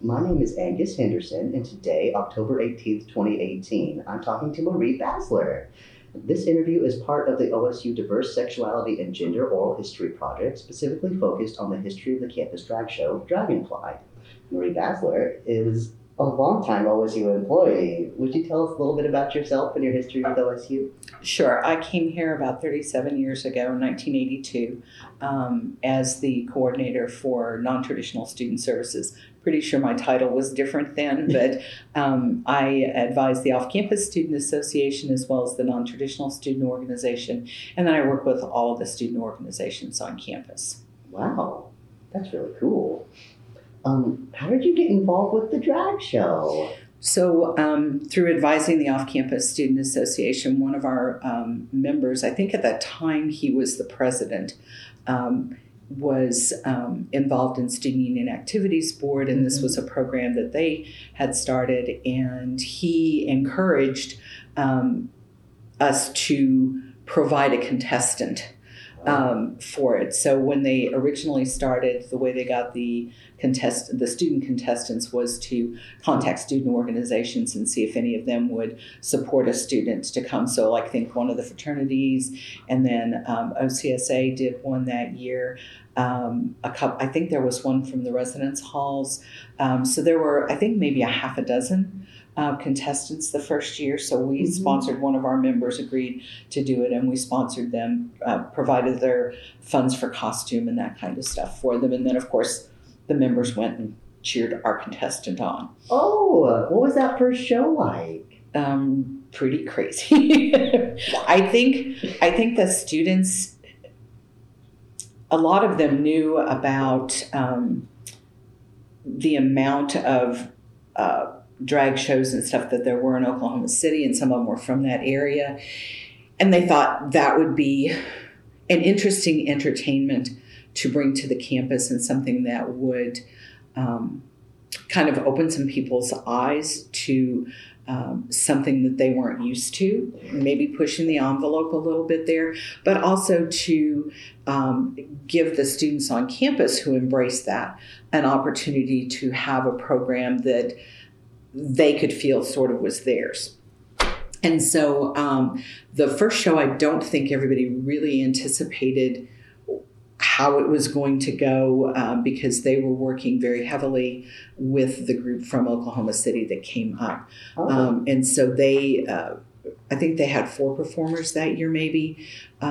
My name is Angus Henderson, and today, October 18th, 2018, I'm talking to Marie Basler. This interview is part of the OSU Diverse Sexuality and Gender Oral History Project, specifically focused on the history of the campus drag show, Dragonfly. Marie Basler is a longtime OSU employee. Would you tell us a little bit about yourself and your history with OSU? Sure. I came here about 37 years ago in 1982 as the coordinator for non-traditional student services. Pretty sure my title was different then, but I advise the Off-Campus Student Association as well as the non-traditional student organization, and then I work with all of the student organizations on campus. Wow, that's really cool. How did you get involved with the drag show? So through advising the Off-Campus Student Association, one of our members, I think at that time he was the president, was involved in Student Union Activities Board, and this was a program that they had started, and he encouraged us to provide a contestant for it. So when they originally started, the way they got the student contestants was to contact student organizations and see if any of them would support a student to come. So I think one of the fraternities, and then OCSA did one that year. I think there was one from the residence halls. So there were, I think, maybe a half a dozen contestants the first year. So we sponsored, one of our members agreed to do it, and we sponsored them, provided their funds for costume and that kind of stuff for them. And then, of course, the members went and cheered our contestant on. Oh, what was that first show like? Pretty crazy. I think the students, a lot of them knew about the amount of drag shows and stuff that there were in Oklahoma City, and some of them were from that area. And they thought that would be an interesting entertainment to bring to the campus, and something that would kind of open some people's eyes to something that they weren't used to, maybe pushing the envelope a little bit there, but also to give the students on campus who embrace that an opportunity to have a program that they could feel sort of was theirs. And so the first show, I don't think everybody really anticipated how it was going to go because they were working very heavily with the group from Oklahoma City that came up. And so they, I think they had 4 performers that year maybe.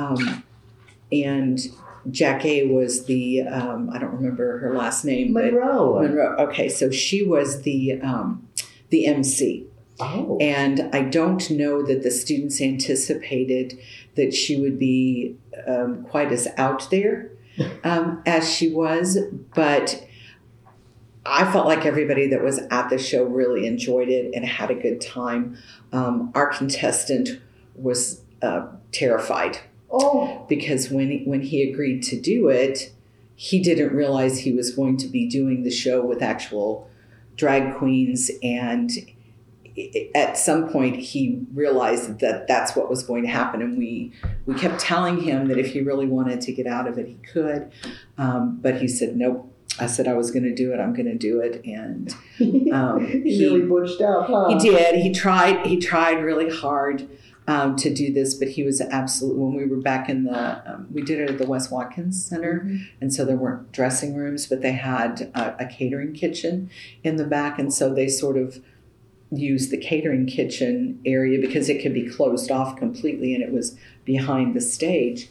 And Jackie was the, I don't remember her last name. Monroe. Okay, so she was the MC. Oh. And I don't know that the students anticipated that she would be quite as out there as she was, but I felt like everybody that was at the show really enjoyed it and had a good time. Our contestant was terrified. Oh. Because when he agreed to do it, he didn't realize he was going to be doing the show with actual drag queens, and at some point he realized that that's what was going to happen, and we kept telling him that if he really wanted to get out of it, he could, but he said nope. I said I was going to do it. I'm going to do it, and he really butched out, huh? He did. He tried really hard to do this, but he was absolutely. When we were back in the, we did it at the Wes Watkins Center, and so there weren't dressing rooms, but they had a catering kitchen in the back, and so they sort of used the catering kitchen area because it could be closed off completely, and it was behind the stage.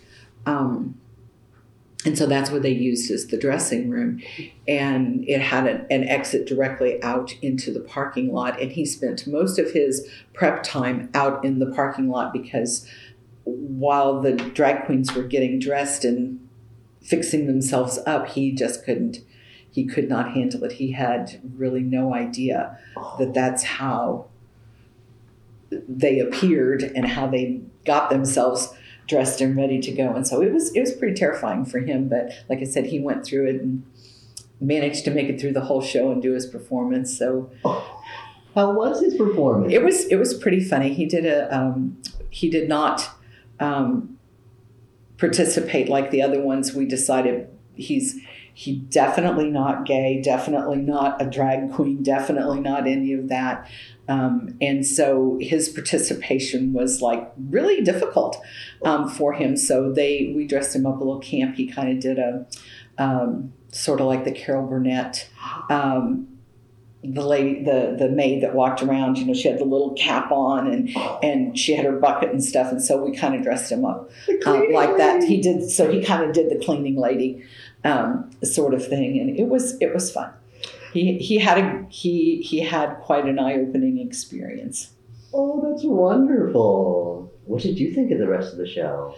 And so that's what they used as the dressing room. And it had an exit directly out into the parking lot. And he spent most of his prep time out in the parking lot because while the drag queens were getting dressed and fixing themselves up, he could not handle it. He had really no idea that that's how they appeared and how they got themselves dressed and ready to go. And so it was pretty terrifying for him. But like I said, he went through it and managed to make it through the whole show and do his performance. So how was his performance? It was pretty funny. He did not participate like the other ones. We decided He definitely not gay, definitely not a drag queen, definitely not any of that. And so his participation was like really difficult for him. So we dressed him up a little camp. He kind of did a sort of like the Carol Burnett. The lady, the maid that walked around, she had the little cap on and she had her bucket and stuff, and so we kind of dressed him up like that. He did, so he kind of did the cleaning lady sort of thing, and it was fun. He had quite an eye-opening experience. Oh, that's wonderful. What did you think of the rest of the show?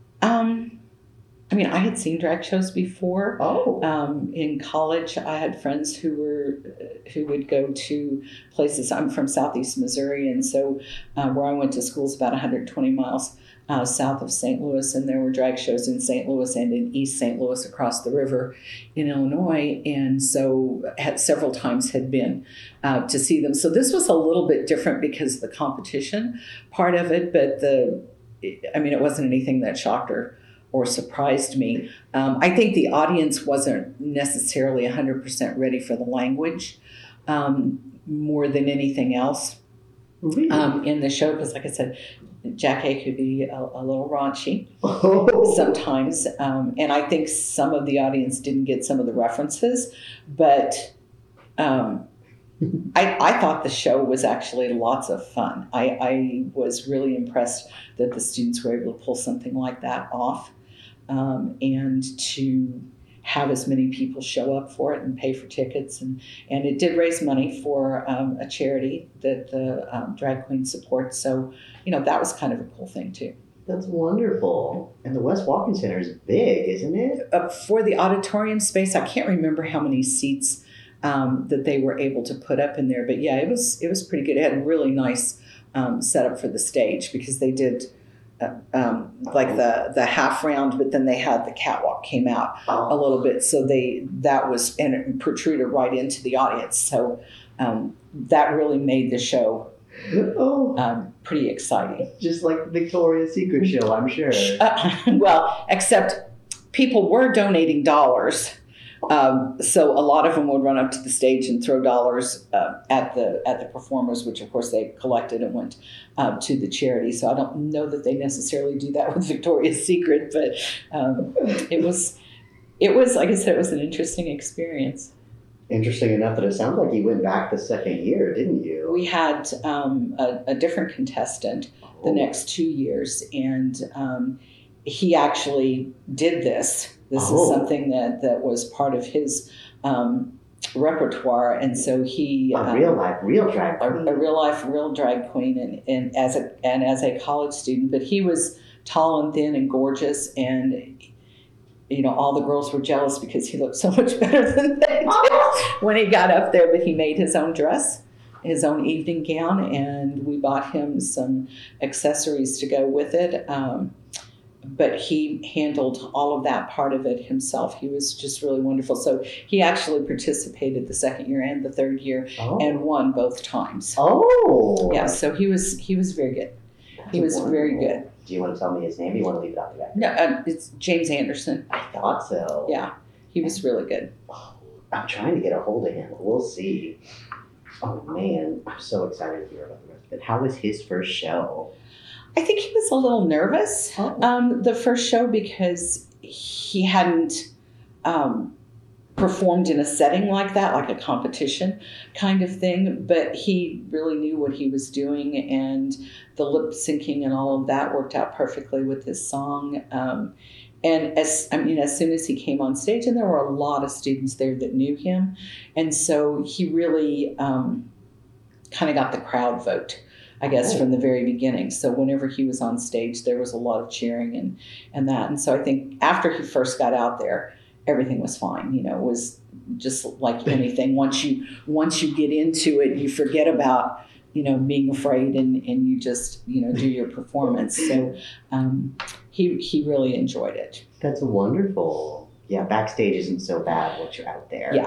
I had seen drag shows before. Oh. In college, I had friends who would go to places. I'm from Southeast Missouri, and so where I went to school is about 120 miles south of St. Louis, and there were drag shows in St. Louis and in East St. Louis across the river in Illinois, and so several times had been to see them. So this was a little bit different because of the competition part of it, but it wasn't anything that shocked or surprised me. I think the audience wasn't necessarily 100% ready for the language more than anything else. Really? In the show, because like I said, Jackée could be a little raunchy sometimes. And I think some of the audience didn't get some of the references, but I thought the show was actually lots of fun. I was really impressed that the students were able to pull something like that off. And to have as many people show up for it and pay for tickets. And it did raise money for a charity that the drag queen supports. So, that was kind of a cool thing too. That's wonderful. And the West Walk-In Center is big, isn't it? For the auditorium space, I can't remember how many seats that they were able to put up in there. But yeah, it was pretty good. It had a really nice setup for the stage because they did like the half round, but then they had the catwalk came out a little bit, so that was and it protruded right into the audience. So that really made the show pretty exciting. Just like the Victoria's Secret show, I'm sure. Well, except people were donating dollars. So a lot of them would run up to the stage and throw dollars at the performers, which of course they collected and went to the charity. So I don't know that they necessarily do that with Victoria's Secret, but it was like I said, it was an interesting experience. Interesting enough that it sounds like you went back the second year, didn't you? We had a different contestant the next 2 years, and he actually did this. This is something that was part of his repertoire, and so he real drag queen, a real drag queen, and as a college student. But he was tall and thin and gorgeous, and all the girls were jealous because he looked so much better than they did when he got up there. But he made his own dress, his own evening gown, and we bought him some accessories to go with it. But he handled all of that part of it himself. He was just really wonderful. So he actually participated the second year and the third year and won both times. Oh. Yeah, so he was very good. He was very good. Do you want to tell me his name or do you want to leave it out the back? No, it's James Anderson. I thought so. Yeah, he was really good. I'm trying to get a hold of him. We'll see. Oh, man. I'm so excited to hear about the rest of it. How was his first show? I think he was a little nervous the first show because he hadn't performed in a setting like that, like a competition kind of thing, but he really knew what he was doing, and the lip syncing and all of that worked out perfectly with his song. And as soon as he came on stage, and there were a lot of students there that knew him, and so he really kind of got the crowd vote, I guess, from the very beginning. So whenever he was on stage, there was a lot of cheering and that. And so I think after he first got out there, everything was fine. It was just like anything. Once you get into it, you forget about, being afraid and you just, do your performance. So he really enjoyed it. That's wonderful. Yeah, backstage isn't so bad once you're out there.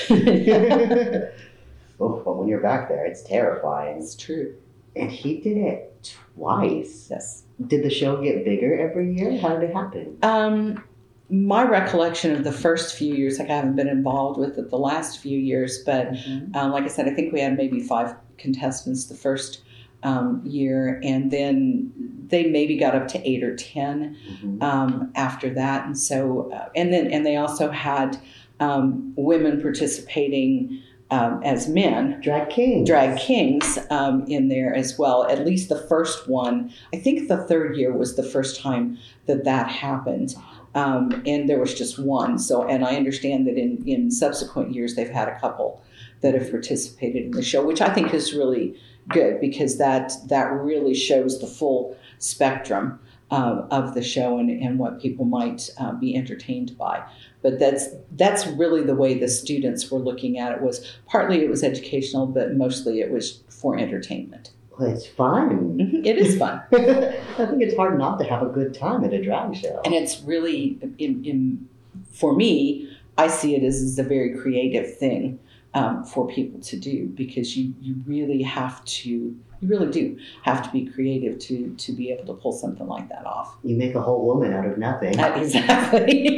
Yeah. But when you're back there, it's terrifying. It's true. And he did it twice. Yes. Did the show get bigger every year? How did it happen? my recollection of the first few years, like I haven't been involved with it the last few years, but like I said, I think we had maybe 5 contestants the first year, and then they maybe got up to 8 or 10 after that. And so, and they also had women participating as men, drag kings in there as well. At least the first one, I think the third year was the first time that happened. And there was just one. So, and I understand that in subsequent years, they've had a couple that have participated in the show, which I think is really good, because that really shows the full spectrum of the show and what people might be entertained by. But that's really the way the students were looking at it. Was partly it was educational, but mostly it was for entertainment. Well, it's fun. It is fun. I think it's hard not to have a good time at a drag show. And it's really, for me, I see it as a very creative thing for people to do, because you really do have to be creative to be able to pull something like that off. You make a whole woman out of nothing. Exactly.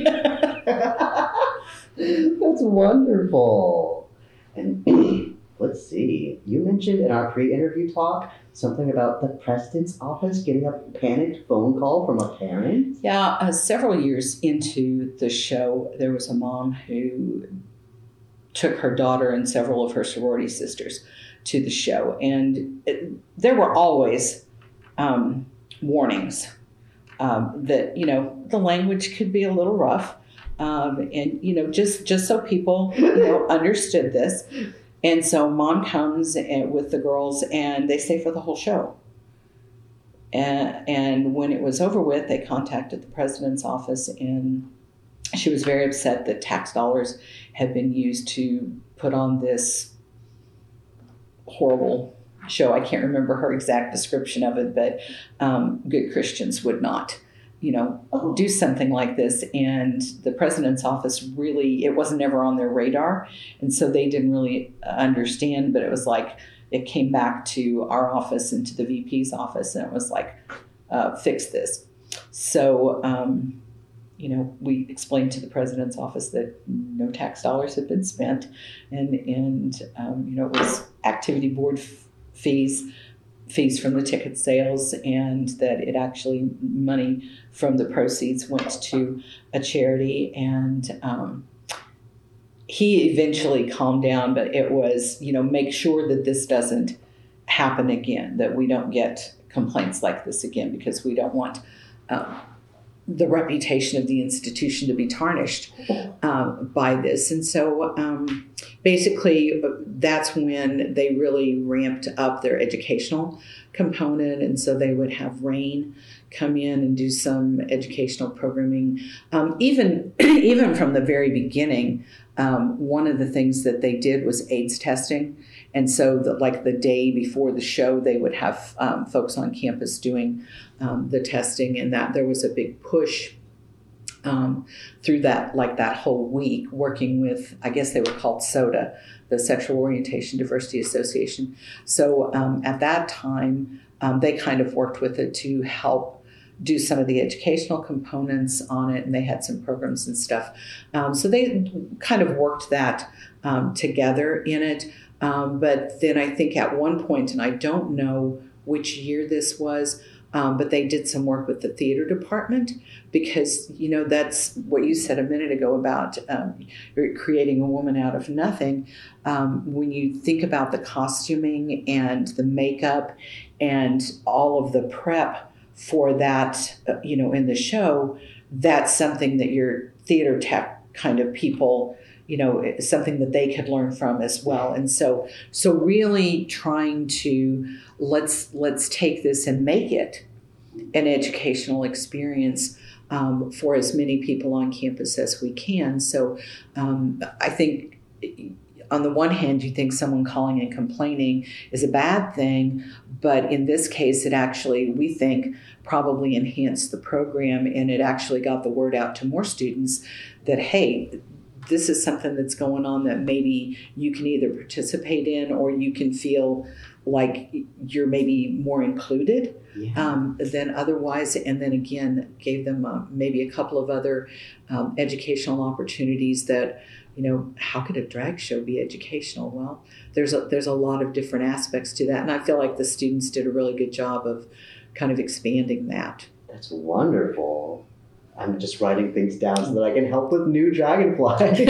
That's wonderful. And let's see. You mentioned in our pre-interview talk something about the president's office getting a panicked phone call from a parent. Yeah, several years into the show, there was a mom who took her daughter and several of her sorority sisters to the show. And there were always warnings that, the language could be a little rough. And, just so people, understood this. And so mom comes with the girls, and they stay for the whole show. And when it was over with, they contacted the president's office, and she was very upset that tax dollars had been used to put on this horrible show. I can't remember her exact description of it, but good Christians would not, do something like this. And the president's office really, it wasn't ever on their radar. And so they didn't really understand, but it was like, it came back to our office and to the VP's office, and it was like, fix this. So, we explained to the president's office that no tax dollars had been spent, and it was activity board fees from the ticket sales, and that it actually, money from the proceeds went to a charity. And he eventually calmed down, but it was, make sure that this doesn't happen again, that we don't get complaints like this again, because we don't want the reputation of the institution to be tarnished by this. And so basically that's when they really ramped up their educational component. And so they would have Rain come in and do some educational programming. Even from the very beginning, one of the things that they did was AIDS testing. And so the day before the show, they would have folks on campus doing the testing, and that there was a big push through that whole week, working with, I guess they were called SOTA, the Sexual Orientation Diversity Association. So at that time, they kind of worked with it to help do some of the educational components on it, and they had some programs and stuff. So they kind of worked that together in it. But then I think at one point, and I don't know which year this was, but they did some work with the theater department, because, that's what you said a minute ago about creating a woman out of nothing. When you think about the costuming and the makeup and all of the prep for that, in the show, that's something that your theater tech kind of people, something that they could learn from as well. And so really trying to let's take this and make it an educational experience for as many people on campus as we can. So I think on the one hand, you think someone calling and complaining is a bad thing, but in this case, it actually, we think, probably enhanced the program, and it actually got the word out to more students that, hey, this is something that's going on that maybe you can either participate in or you can feel like you're maybe more included than otherwise. And then again, gave them maybe a couple of other educational opportunities that, how could a drag show be educational? Well, there's a lot of different aspects to that. And I feel like the students did a really good job of kind of expanding that. That's wonderful. I'm just writing things down so that I can help with new dragonflies.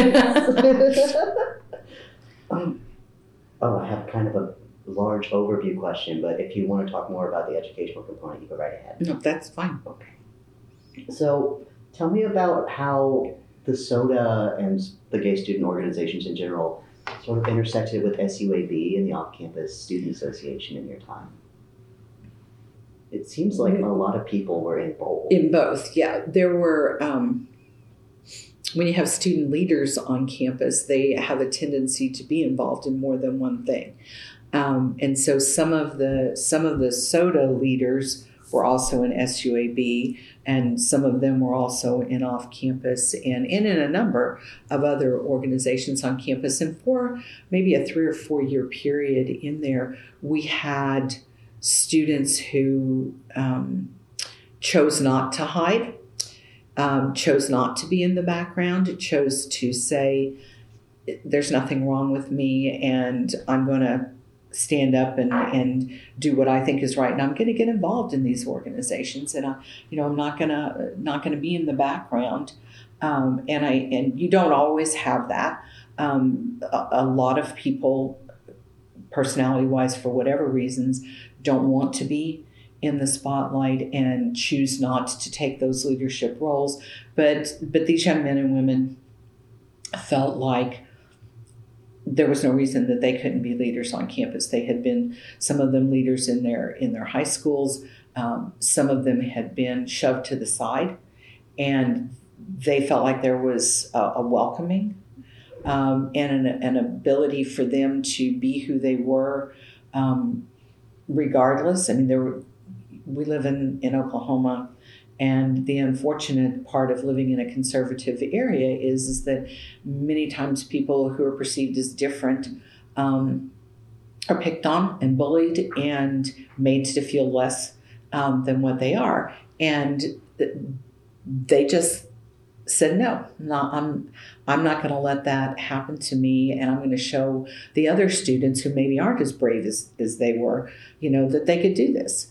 I have kind of a large overview question, but if you want to talk more about the educational component, you go right ahead. No, that's fine. Okay. So tell me about how the SOTA and the gay student organizations in general sort of intersected with SUAB and the Off-Campus Student Association in your time. It seems like a lot of people were in both. In both, yeah. There were, when you have student leaders on campus, they have a tendency to be involved in more than one thing. And so some of the SOTA leaders were also in SUAB, and some of them were also in Off-Campus and in a number of other organizations on campus. And for maybe a 3 or 4 year period in there, we had students who chose not to hide, chose not to be in the background, chose to say, there's nothing wrong with me and I'm going to stand up and do what I think is right, and I'm going to get involved in these organizations, and I'm not gonna be in the background, and you don't always have that. A lot of people, personality-wise, for whatever reasons, don't want to be in the spotlight and choose not to take those leadership roles, but these young men and women felt like there was no reason that they couldn't be leaders on campus. They had been, some of them, leaders in their high schools. Some of them had been shoved to the side, and they felt like there was a welcoming and an ability for them to be who they were, regardless. I mean, we live in Oklahoma. And the unfortunate part of living in a conservative area is that many times people who are perceived as different are picked on and bullied and made to feel less than what they are. And they just said, no, I'm not going to let that happen to me. And I'm going to show the other students who maybe aren't as brave as they were, that they could do this.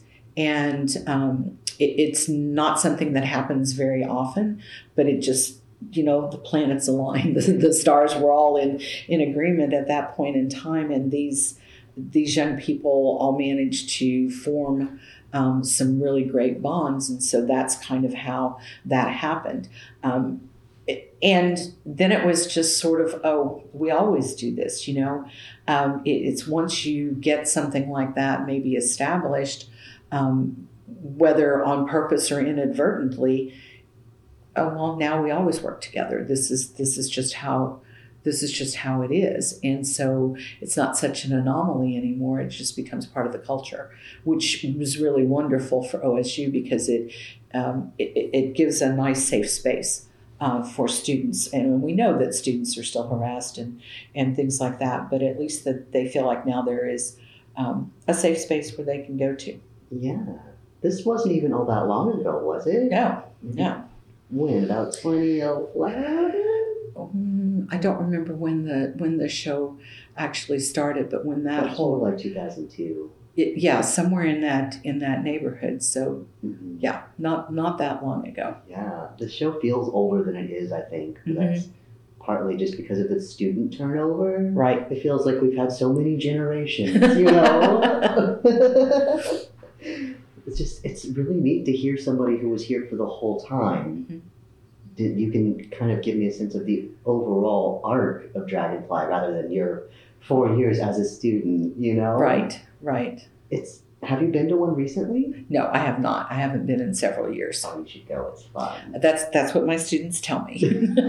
And it's not something that happens very often, but it just, the planets aligned, the stars were all in agreement at that point in time. And these young people all managed to form some really great bonds. And so that's kind of how that happened. And then it was just sort of, we always do this, it's once you get something like that maybe established, whether on purpose or inadvertently, now we always work together. This is just how it is. And so it's not such an anomaly anymore. It just becomes part of the culture, which was really wonderful for OSU because it gives a nice safe space for students. And we know that students are still harassed and things like that, but at least that they feel like now there is a safe space where they can go to. Yeah. This wasn't even all that long ago, was it? No. When? About 2011? I don't remember when the show actually started, but when that whole, like 2002. Somewhere in that neighborhood. So not that long ago. Yeah, the show feels older than it is. I think that's partly just because of the student turnover. Right. It feels like we've had so many generations. It's really neat to hear somebody who was here for the whole time. Mm-hmm. You can kind of give me a sense of the overall arc of Dragonfly rather than your 4 years as a student, Right. Have you been to one recently? No, I have not. I haven't been in several years. Oh, you should go. It's fun. That's what my students tell me.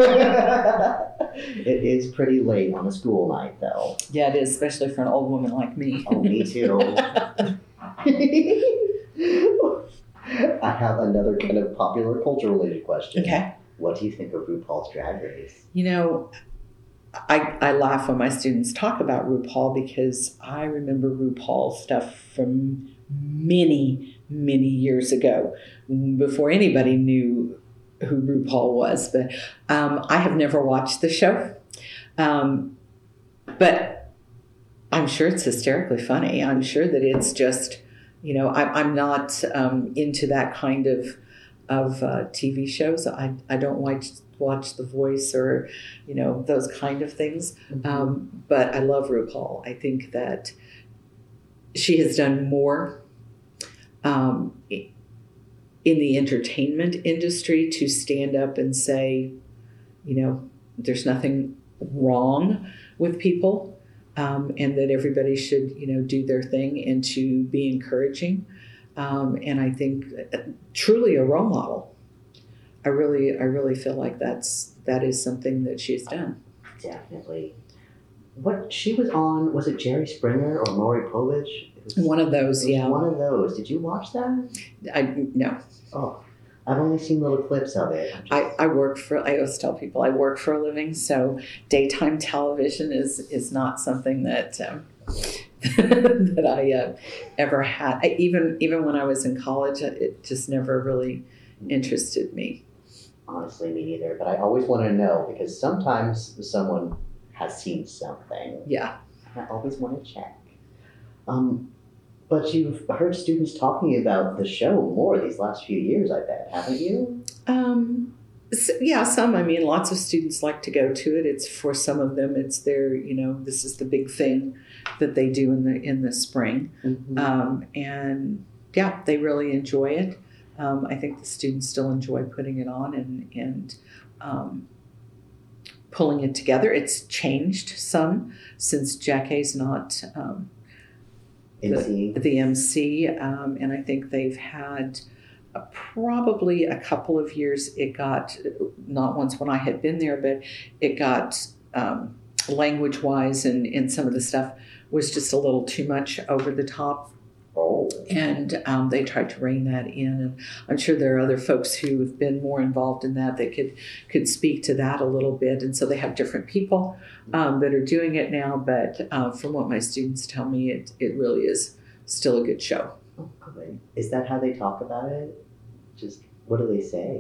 It is pretty late on a school night, though. Yeah, it is, especially for an old woman like me. Oh, me too. I have another kind of popular culture related question. Okay. What do you think of RuPaul's Drag Race? You know, I laugh when my students talk about RuPaul because I remember RuPaul stuff from many, many years ago, before anybody knew who RuPaul was. But I have never watched the show. But I'm sure it's hysterically funny. I'm sure that it's just, I'm not into that kind of TV shows. I don't watch The Voice or, those kind of things. Mm-hmm. But I love RuPaul. I think that she has done more in the entertainment industry to stand up and say, there's nothing wrong with people, and that everybody should, do their thing, and to be encouraging. And I think truly a role model. I really feel like that is something that she's done. Definitely. What she was on, was it Jerry Springer or Maury Povich? One of those, yeah. One of those. Did you watch that? No. Oh, I've only seen little clips of it. I always tell people I work for a living, so daytime television is not something that that I ever had. Even when I was in college, it just never really interested me. Honestly, me neither. But I always want to know, because sometimes someone has seen something. Yeah. I always want to check. But you've heard students talking about the show more these last few years, I bet, haven't you? Yeah, some. I mean, lots of students like to go to it. It's, for some of them, it's their, this is the big thing that they do in the spring. Mm-hmm. And yeah, they really enjoy it. I think the students still enjoy putting it on and pulling it together. It's changed some since Jackie's not the MC, and I think they've had probably a couple of years. It got, not once when I had been there, but it got language-wise and some of the stuff was just a little too much over the top. Oh. And they tried to rein that in, and I'm sure there are other folks who have been more involved in that could speak to that a little bit. And so they have different people that are doing it now. But from what my students tell me, it really is still a good show. Oh, good. Is that how they talk about it? Just what do they say?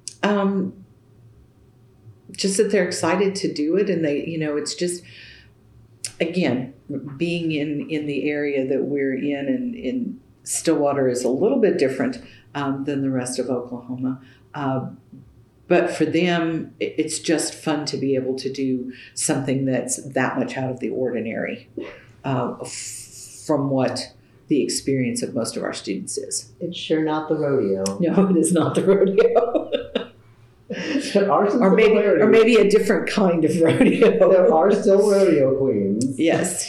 Just that they're excited to do it, and they, it's just, again, being in the area that we're in Stillwater is a little bit different than the rest of Oklahoma. But for them, it's just fun to be able to do something that's that much out of the ordinary from what the experience of most of our students is. It's sure not the rodeo. No, it is not the rodeo. Or maybe a different kind of rodeo. There are still rodeo queens. Yes.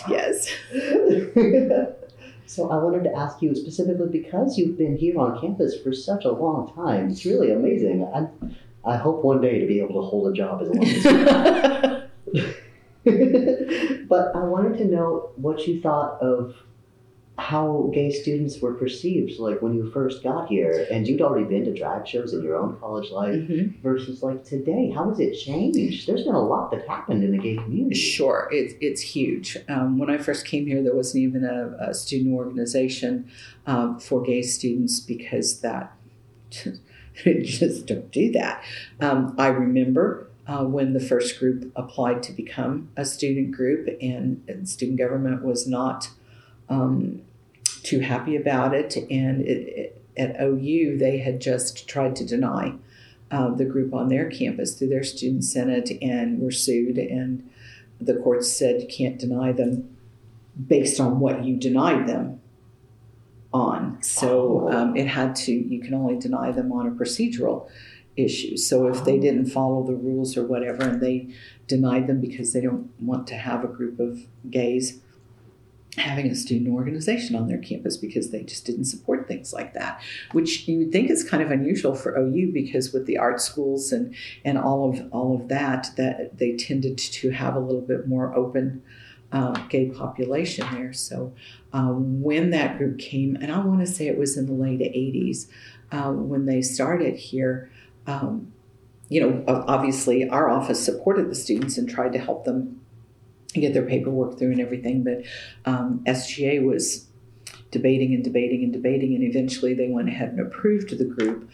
So I wanted to ask you specifically, because you've been here on campus for such a long time. It's really amazing. I hope one day to be able to hold a job as long as you. But I wanted to know what you thought of how gay students were perceived, like when you first got here, and you'd already been to drag shows in your own college life, mm-hmm. versus like today. How has it changed? There's been a lot that happened in the gay community. Sure, it's huge. When I first came here, there wasn't even a student organization for gay students, because that just don't do that. I remember when the first group applied to become a student group, and student government was not too happy about it, and at OU they had just tried to deny the group on their campus through their student senate, and were sued, and the courts said you can't deny them based on what you denied them on. So you can only deny them on a procedural issue. So if they didn't follow the rules or whatever, and they denied them because they don't want to have a group of gays having a student organization on their campus, because they just didn't support things like that, which you would think is kind of unusual for OU, because with the art schools and all of that they tended to have a little bit more open gay population there. So when that group came, and I want to say it was in the late 80s when they started here, obviously our office supported the students and tried to help them get their paperwork through and everything, but SGA was debating and debating and debating, and eventually they went ahead and approved the group,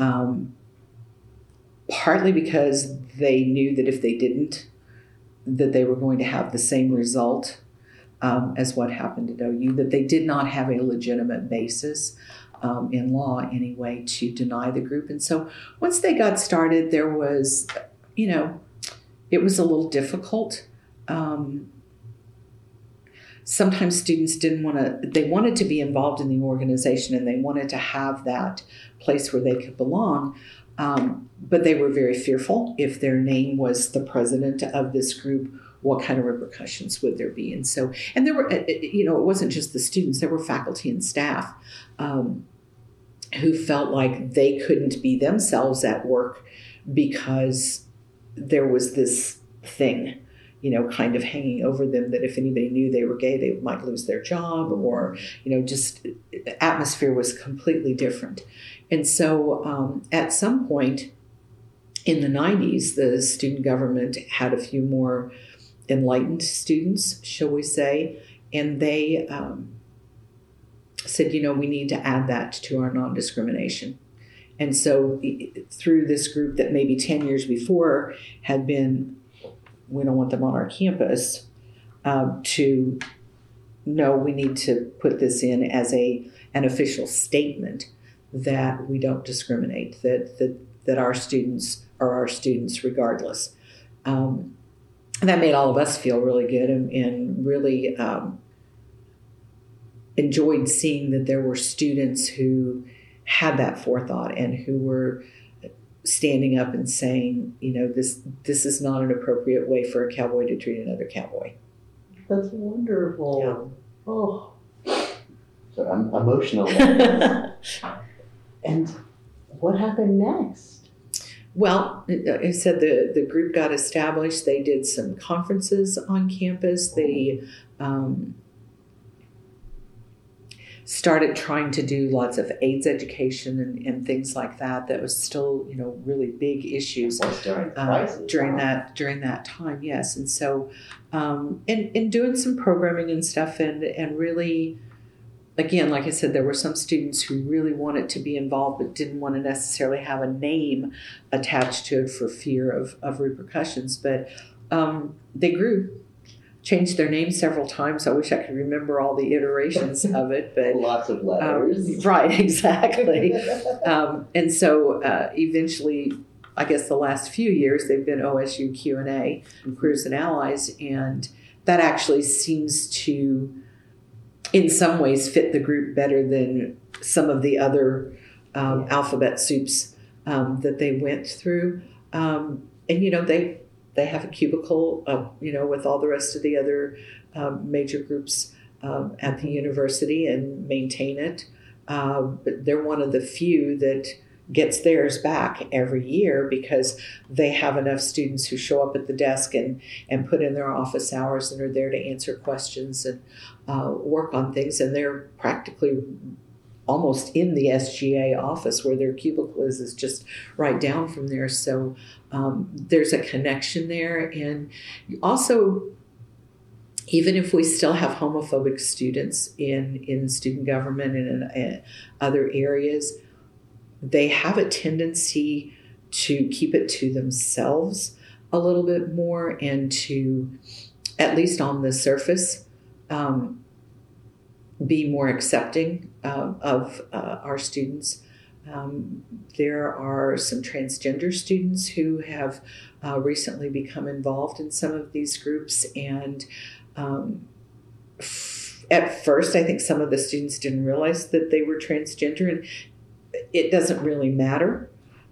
partly because they knew that if they didn't, that they were going to have the same result as what happened at OU, that they did not have a legitimate basis in law anyway to deny the group. And so once they got started, there was, it was a little difficult. Sometimes students they wanted to be involved in the organization and they wanted to have that place where they could belong. But they were very fearful if their name was the president of this group, what kind of repercussions would there be? And there were, it wasn't just the students, there were faculty and staff who felt like they couldn't be themselves at work because there was this thing, kind of hanging over them that if anybody knew they were gay, they might lose their job, or, just atmosphere was completely different. And so at some point in the 90s, the student government had a few more enlightened students, shall we say, and they said, we need to add that to our non-discrimination. And so through this group that maybe 10 years before had been, we don't want them on our campus, to no, we need to put this in as an official statement that we don't discriminate, that our students are our students regardless. That made all of us feel really good and really enjoyed seeing that there were students who had that forethought and who were standing up and saying, this is not an appropriate way for a cowboy to treat another cowboy. That's wonderful. Yeah. Oh, so I'm emotional. And what happened next? Well, I said the group got established. They did some conferences on campus. They started trying to do lots of AIDS education and things like that. That was still, really big issues during crisis. During that time, yes. And so, and doing some programming and stuff, and really, again, like I said, there were some students who really wanted to be involved but didn't want to necessarily have a name attached to it for fear of repercussions. But they grew. Changed their name several times. I wish I could remember all the iterations of it, but lots of letters. Right, exactly. And so eventually, I guess the last few years, they've been OSU Q&A, Queers and Allies, and that actually seems to, in some ways, fit the group better than some of the other alphabet soups that they went through. And they have a cubicle, with all the rest of the other major groups at the university and maintain it. But they're one of the few that gets theirs back every year because they have enough students who show up at the desk and put in their office hours and are there to answer questions and work on things. And they're practically almost in the SGA office where their cubicle is just right down from there. So there's a connection there. And also, even if we still have homophobic students in student government and in other areas, they have a tendency to keep it to themselves a little bit more and to, at least on the surface, be more accepting of our students. There are some transgender students who have recently become involved in some of these groups. And at first, I think some of the students didn't realize that they were transgender, and it doesn't really matter,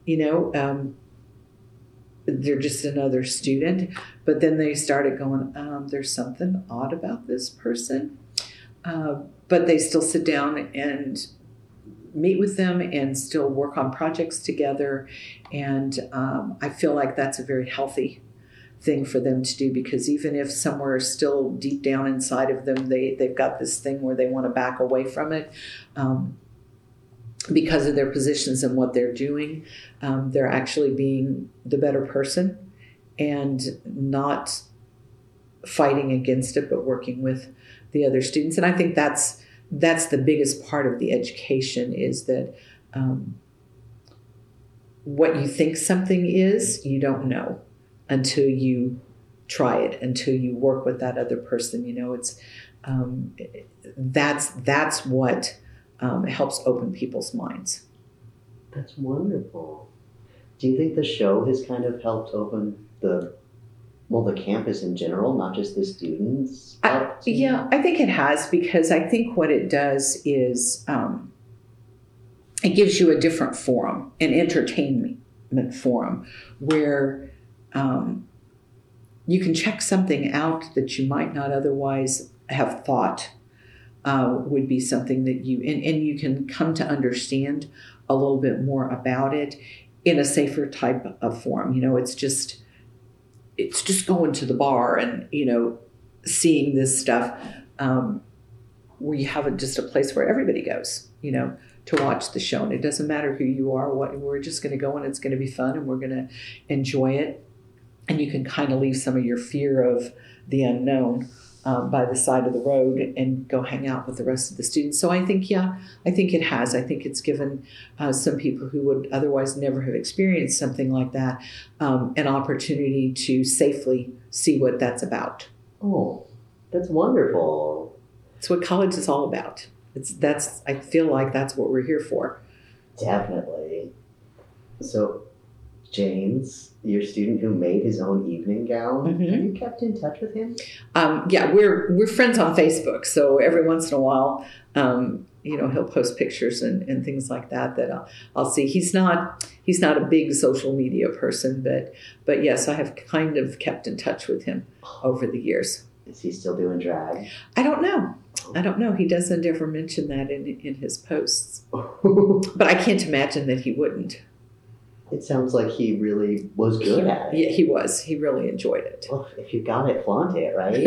they're just another student. But then they started going, there's something odd about this person. But they still sit down and meet with them and still work on projects together. And I feel like that's a very healthy thing for them to do, because even if somewhere still deep down inside of them, they've got this thing where they want to back away from it, because of their positions and what they're doing, they're actually being the better person and not fighting against it, but working with the other students. And I think that's the biggest part of the education, is that what you think something is, you don't know until you try it, until you work with that other person. It's that's what helps open people's minds. That's wonderful. Do you think the show has kind of helped open the campus in general, not just the students? Yeah, I think it has, because I think what it does is it gives you a different forum, an entertainment forum, where you can check something out that you might not otherwise have thought would be something that and you can come to understand a little bit more about it in a safer type of forum. It's just going to the bar and, seeing this stuff where you have just a place where everybody goes, to watch the show. And it doesn't matter who you are, we're just going to go, and it's going to be fun, and we're going to enjoy it. And you can kind of leave some of your fear of the unknown by the side of the road and go hang out with the rest of the students. So I think it has. I think it's given some people who would otherwise never have experienced something like that an opportunity to safely see what that's about. Oh, that's wonderful. It's what college is all about. I feel like that's what we're here for. Definitely. So, James, your student who made his own evening gown, Mm-hmm. have you kept in touch with him? Yeah, we're friends on Facebook, so every once in a while, he'll post pictures and things like that I'll see. He's not a big social media person, but yes, I have kind of kept in touch with him over the years. Is he still doing drag? I don't know. He doesn't ever mention that in his posts, but I can't imagine that he wouldn't. It sounds like he really was good at it. Yeah, he was. He really enjoyed it. Well, if you got it, flaunt it, right?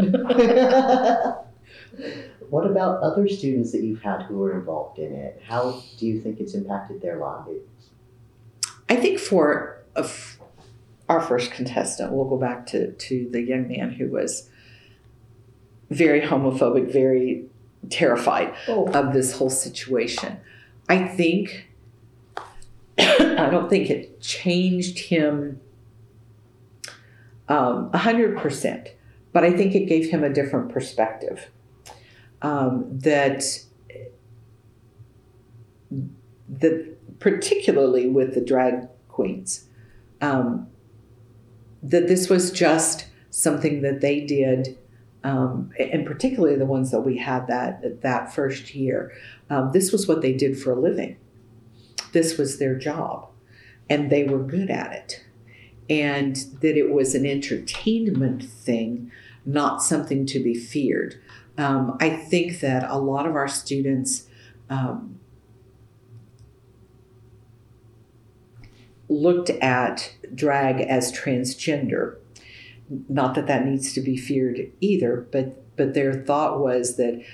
What about other students that you've had who were involved in it? How do you think it's impacted their lives? I think for our first contestant, we'll go back to the young man who was very homophobic, very terrified of this whole situation. I don't think it changed him 100%, but I think it gave him a different perspective. That particularly with the drag queens, that this was just something that they did, and particularly the ones that we had that first year. This was what they did for a living. This was their job, and they were good at it. And that it was an entertainment thing, not something to be feared. I think that a lot of our students looked at drag as transgender. Not that needs to be feared either, but their thought was that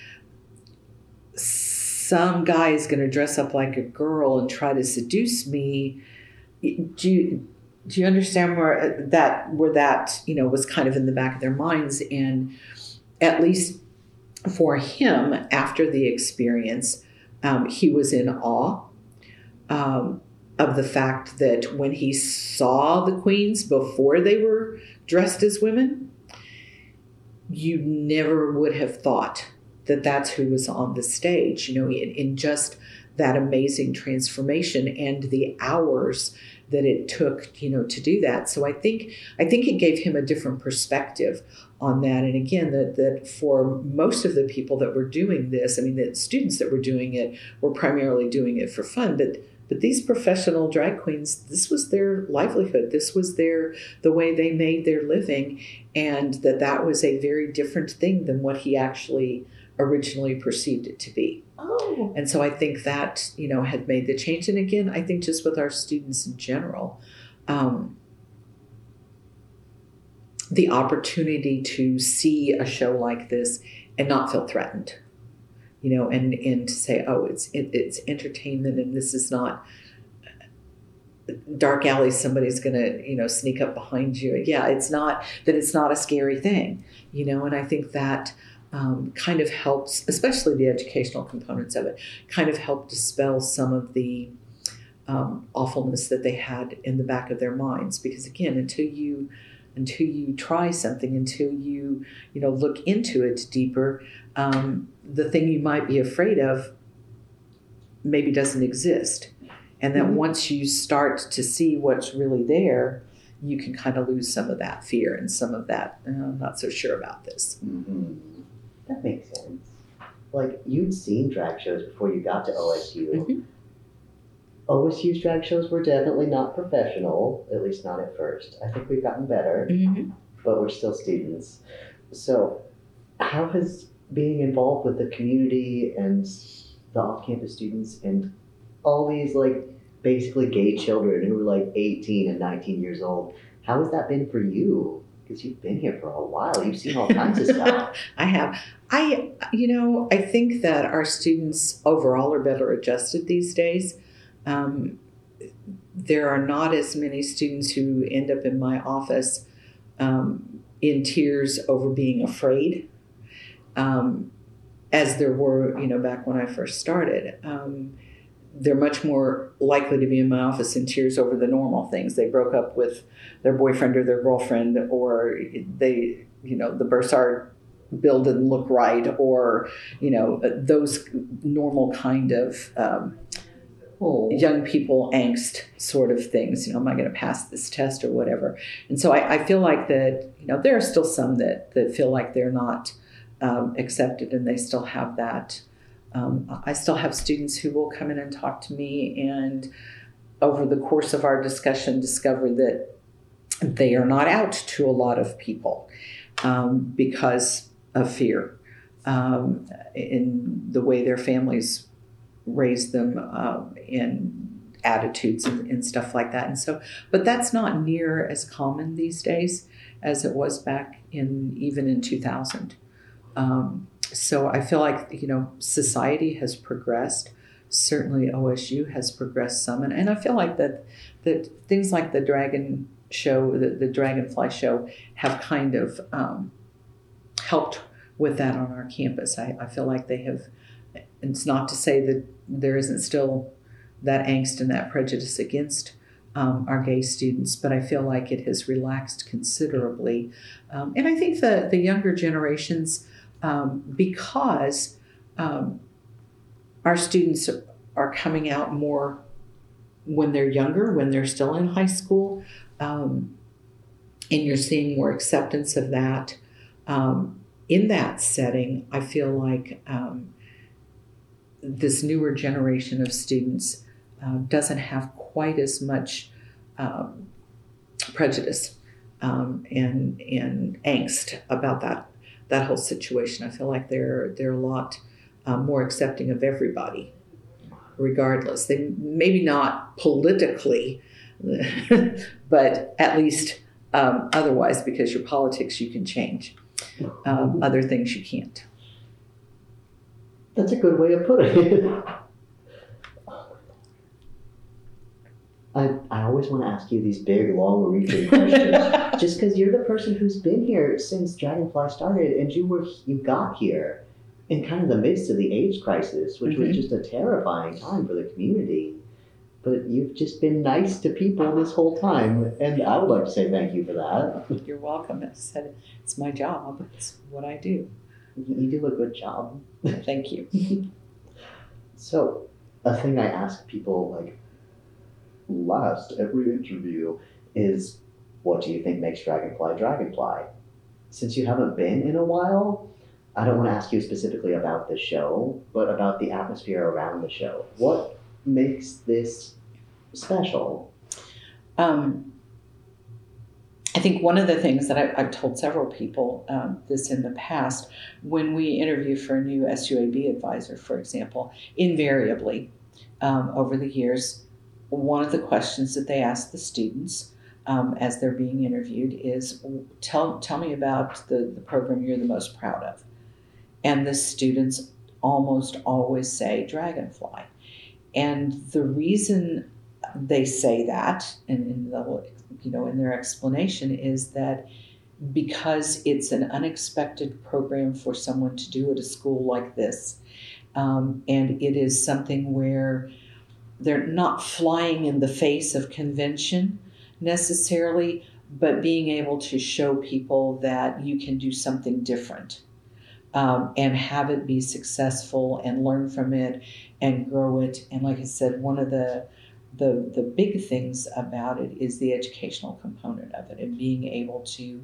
some guy is going to dress up like a girl and try to seduce me. Do you understand where that was kind of in the back of their minds? And at least for him, after the experience, he was in awe of the fact that when he saw the queens before they were dressed as women, you never would have thought that that's who was on the stage, in just that amazing transformation and the hours that it took, to do that. So I think it gave him a different perspective on that. And again, that for most of the people that were doing this, the students that were doing it were primarily doing it for fun, but these professional drag queens, this was their livelihood. This was the way they made their living, and that was a very different thing than what he actually originally perceived it to be. Oh. And so I think that, had made the change. And again, I think just with our students in general, the opportunity to see a show like this and not feel threatened, and to say, oh, it's entertainment, and this is not dark alley. Somebody's going to, sneak up behind you. Yeah, it's not a scary thing, and I think that kind of helps, especially the educational components of it, kind of help dispel some of the awfulness that they had in the back of their minds. Because again, until you try something, until you look into it deeper, the thing you might be afraid of maybe doesn't exist. And that once you start to see what's really there, you can kind of lose some of that fear and some of that, I'm not so sure about this. Mm-hmm. That makes sense. Like, you'd seen drag shows before you got to OSU. Mm-hmm. OSU's drag shows were definitely not professional, at least not at first. I think we've gotten better, but we're still students. So how has being involved with the community and the off-campus students and all these, basically gay children who were 18 and 19 years old, how has that been for you? Because you've been here for a while. You've seen all kinds of stuff. I have. I think that our students overall are better adjusted these days. There are not as many students who end up in my office in tears over being afraid as there were, back when I first started. They're much more likely to be in my office in tears over the normal things. They broke up with their boyfriend or their girlfriend, or they, the bursar bill didn't look right, or, those normal kind of young people angst sort of things. Am I going to pass this test or whatever? And so I feel like that, there are still some that feel like they're not accepted, and they still have that. I still have students who will come in and talk to me, and over the course of our discussion discover that they are not out to a lot of people because of fear in the way their families raised them in attitudes and stuff like that. And so, but that's not near as common these days as it was back even in 2000. So I feel like, society has progressed. Certainly OSU has progressed some. And I feel like that things like the Dragon show, the Dragonfly show, have kind of helped with that on our campus. I feel like they have. It's not to say that there isn't still that angst and that prejudice against our gay students, but I feel like it has relaxed considerably. And I think the younger generations, because our students are coming out more when they're younger, when they're still in high school, and you're seeing more acceptance of that. In that setting, I feel like this newer generation of students doesn't have quite as much prejudice and angst about that whole situation. I feel like they're a lot more accepting of everybody, regardless. They maybe not politically, but at least otherwise, because your politics you can change. Other things you can't. That's a good way of putting it. I always want to ask you these big, long-reaching questions, just because you're the person who's been here since Dragonfly started, and you got here in kind of the midst of the AIDS crisis, which was just a terrifying time for the community. But you've just been nice to people this whole time, and I would like to say thank you for that. You're welcome. As I said, it's my job. It's what I do. You do a good job. Thank you. So, a thing I ask people, last every interview is, what do you think makes Dragonfly Dragonfly? Since you haven't been in a while, I don't want to ask you specifically about the show, but about the atmosphere around the show. What makes this special? I think one of the things that I've told several people this in the past, when we interview for a new SUAB advisor, for example, invariably over the years, one of the questions that they ask the students as they're being interviewed is, tell me about the program you're the most proud of. And the students almost always say dragonfly. And the reason they say that, and in their explanation, is that because it's an unexpected program for someone to do at a school like this, and it is something where they're not flying in the face of convention necessarily, but being able to show people that you can do something different, and have it be successful and learn from it and grow it. And like I said, one of the big things about it is the educational component of it, and being able to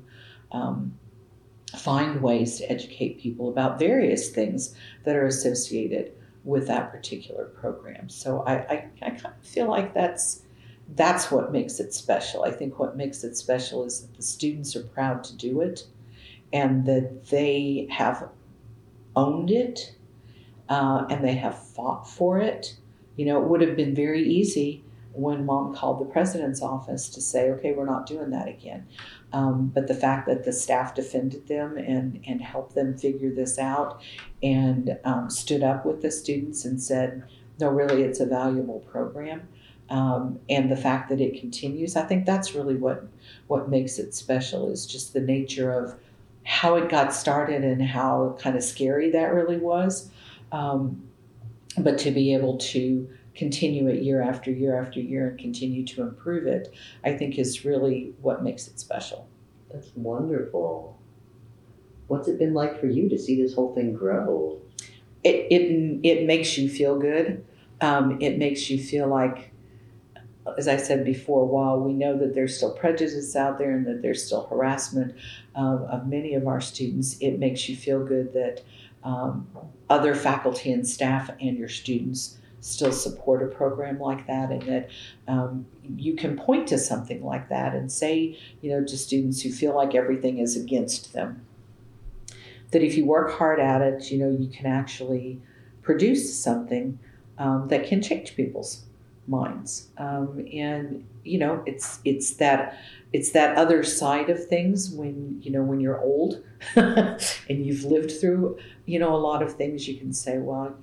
find ways to educate people about various things that are associated with that particular program. So I kind of feel like that's what makes it special. I think what makes it special is that the students are proud to do it, and that they have owned it, and they have fought for it. It would have been very easy when Mom called the president's office to say, okay, we're not doing that again. But the fact that the staff defended them and helped them figure this out, and stood up with the students and said, no, really, it's a valuable program. And the fact that it continues, I think that's really what makes it special, is just the nature of how it got started and how kind of scary that really was. But to be able to continue it year after year after year and continue to improve it, I think is really what makes it special. That's wonderful. What's it been like for you to see this whole thing grow? It makes you feel good. It makes you feel like, as I said before, while we know that there's still prejudice out there and that there's still harassment of many of our students, it makes you feel good that other faculty and staff and your students still support a program like that, and that you can point to something like that and say, to students who feel like everything is against them, that if you work hard at it, you can actually produce something that can change people's minds. And it's that other side of things when you're old and you've lived through a lot of things. You can say, well,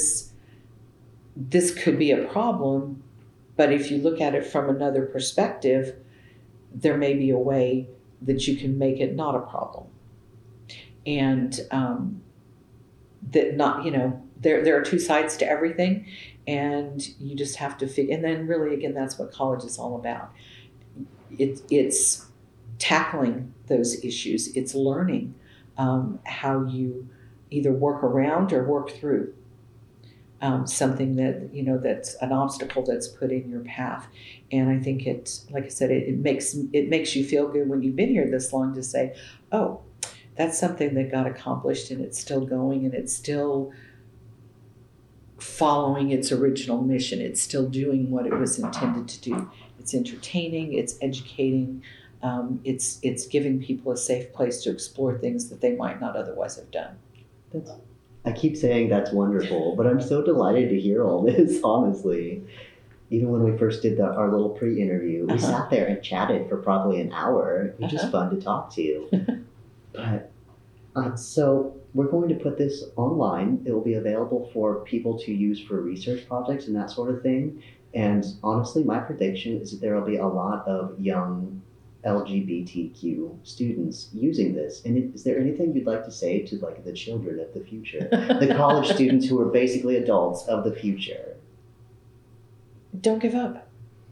this could be a problem, but if you look at it from another perspective, there may be a way that you can make it not a problem. And that not, there are two sides to everything, and you just have to figure. And then really, again, that's what college is all about. It's tackling those issues. It's learning how you either work around or work through something that that's an obstacle that's put in your path. And I think like I said, it makes you feel good when you've been here this long to say, oh, that's something that got accomplished, and it's still going, and it's still following its original mission. It's still doing what it was intended to do. It's entertaining, it's educating, it's giving people a safe place to explore things that they might not otherwise have done. I keep saying that's wonderful, but I'm so delighted to hear all this, honestly. Even when we first did our little pre-interview, we sat there and chatted for probably an hour. It was just fun to talk to you. But so we're going to put this online. It will be available for people to use for research projects and that sort of thing. And honestly, my prediction is that there will be a lot of young LGBTQ students using this. And is there anything you'd like to say to the children of the future, the college students who are basically adults of the future? Don't give up.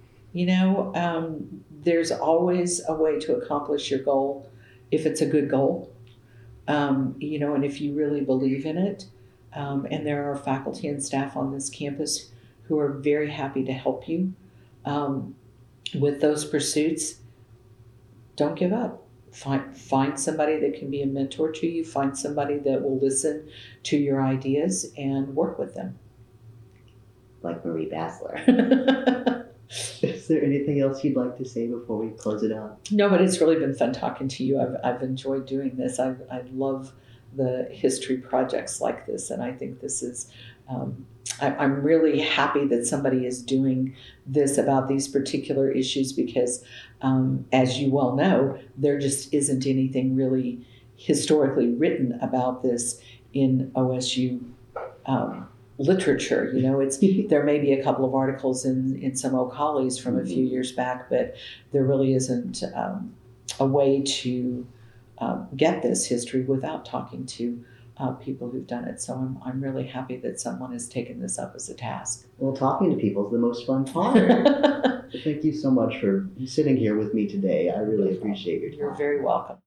There's always a way to accomplish your goal if it's a good goal. And if you really believe in it, and there are faculty and staff on this campus who are very happy to help you with those pursuits, don't give up. Find somebody that can be a mentor to you. Find somebody that will listen to your ideas and work with them. Like Marie Basler. Is there anything else you'd like to say before we close it out? No, but it's really been fun talking to you. I've enjoyed doing this. I love the history projects like this, and I think this is I'm really happy that somebody is doing this about these particular issues, because as you well know, there just isn't anything really historically written about this in OSU literature. You know, there may be a couple of articles in some O'Collies from a few years back, but there really isn't a way to get this history without talking to people who've done it. So I'm really happy that someone has taken this up as a task. Well, talking to people is the most fun part. Thank you so much for sitting here with me today. I really appreciate your time. You're very welcome.